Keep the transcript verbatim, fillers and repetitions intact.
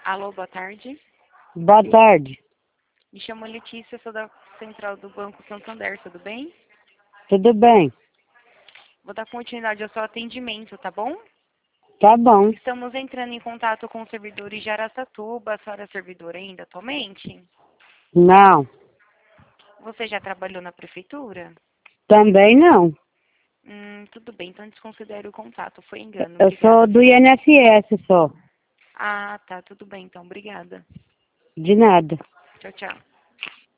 Alô, boa tarde. Boa tarde. Me chamo Letícia, sou da Central do Banco Santander, tudo bem? Tudo bem? Vou dar continuidade ao seu atendimento, tá bom? Tá bom. Estamos entrando em contato com os servidores de Araçatuba. A senhora é servidora ainda atualmente? Não. Você já trabalhou na prefeitura? Também não. Hum, tudo bem, então desconsidere o contato, foi engano. Eu Obrigada, sou do viu? I N S S só. Ah, tá, tudo bem então, obrigada. De nada. Tchau, tchau.